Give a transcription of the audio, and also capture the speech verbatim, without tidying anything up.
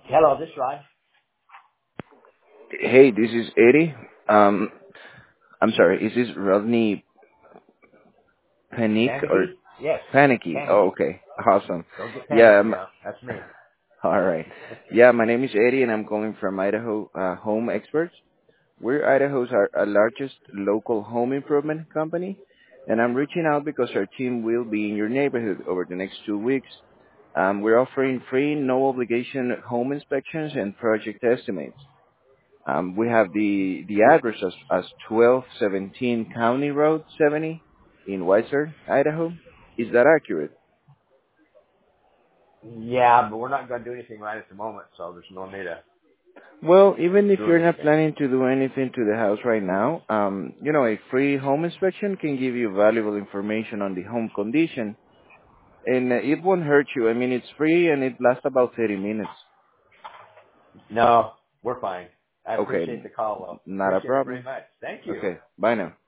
Hello, this is Rod. Hey, this is Eddie. Um, I'm sorry, is this Rodney Panic or Panicky? Yes, Panicky? Oh, panicky. okay, awesome. Don't get Yeah, panicky um, now. That's me. all right. Yeah, my name is Eddie, and I'm calling from Idaho uh, Home Experts. We're Idaho's our, our largest local home improvement company, and I'm reaching out because our team will be in your neighborhood over the next two weeks. Um, we're offering free, no obligation home inspections and project estimates. Um, we have the the address as, as twelve seventeen County Road seventy in Weiser, Idaho. Is that accurate? Yeah, but we're not going to do anything right at the moment, so there's no need to Well, even if do you're not anything. planning to do anything to the house right now, um, you know, a free home inspection can give you valuable information on the home condition, and uh, it won't hurt you. I mean, it's free and it lasts about thirty minutes. No, we're fine. I Okay, appreciate the call, though. not a Appreciate it very problem. much. Thank you. Okay, bye now.